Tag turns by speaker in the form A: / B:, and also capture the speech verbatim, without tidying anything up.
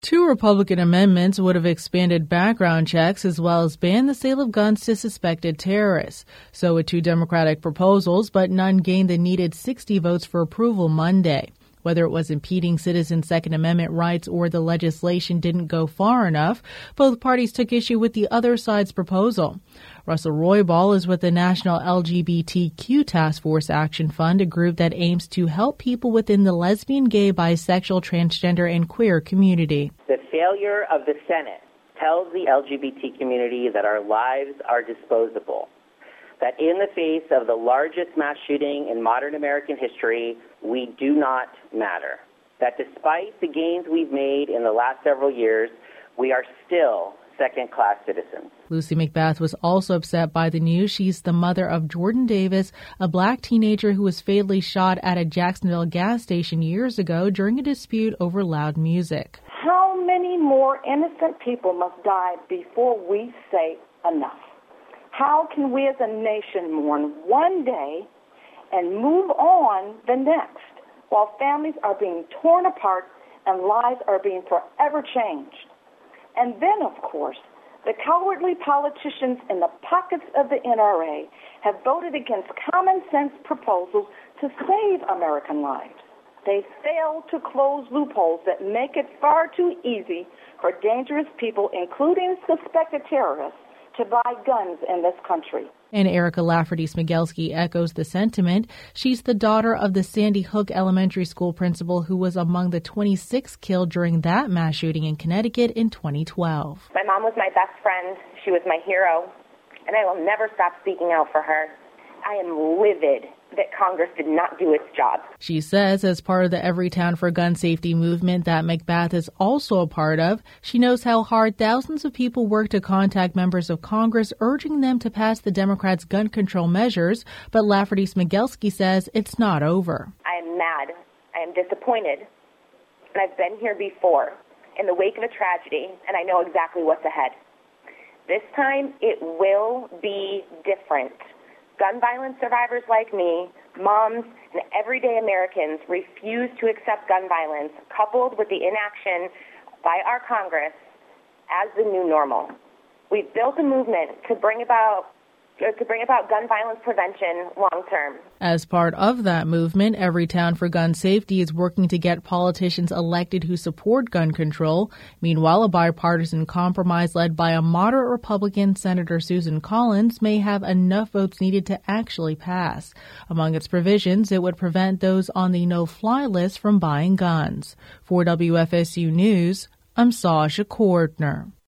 A: Two Republican amendments would have expanded background checks as well as banned the sale of guns to suspected terrorists. So would two Democratic proposals, but none gained the needed sixty votes for approval Monday. Whether it was impeding citizens' Second Amendment rights or the legislation didn't go far enough, both parties took issue with the other side's proposal. Russell Roybal is with the National L G B T Q Task Force Action Fund, a group that aims to help people within the lesbian, gay, bisexual, transgender, and queer community.
B: The failure of the Senate tells the L G B T community that our lives are disposable, that in the face of the largest mass shooting in modern American history, we do not matter, that despite the gains we've made in the last several years, we are still second-class citizens.
A: Lucy McBath was also upset by the news. She's the mother of Jordan Davis, a black teenager who was fatally shot at a Jacksonville gas station years ago during a dispute over loud music.
C: How many more innocent people must die before we say enough? How can we as a nation mourn one day and move on the next while families are being torn apart and lives are being forever changed? And then, of course, the cowardly politicians in the pockets of the N R A have voted against common sense proposals to save American lives. They fail to close loopholes that make it far too easy for dangerous people, including suspected terrorists, to buy guns in this country.
A: And Erica Lafferty-Smigelski echoes the sentiment. She's the daughter of the Sandy Hook Elementary School principal who was among the twenty-six killed during that mass shooting in Connecticut in twenty twelve.
D: My mom was my best friend. She was my hero, and I will never stop speaking out for her. I am livid that Congress did not do its job.
A: She says as part of the Everytown for Gun Safety movement that McBath is also a part of, she knows how hard thousands of people work to contact members of Congress urging them to pass the Democrats' gun control measures, but Lafferty-Smigelski says it's not over.
D: I am mad. I am disappointed. And I've been here before in the wake of a tragedy, and I know exactly what's ahead. This time, it will be different. Gun violence survivors like me, moms, and everyday Americans refuse to accept gun violence, coupled with the inaction by our Congress, as the new normal. We've built a movement to bring about to bring about gun violence prevention long term.
A: As part of that movement, Everytown for Gun Safety is working to get politicians elected who support gun control. Meanwhile, a bipartisan compromise led by a moderate Republican, Senator Susan Collins, may have enough votes needed to actually pass. Among its provisions, it would prevent those on the no-fly list from buying guns. For W F S U News, I'm Sasha Cordner.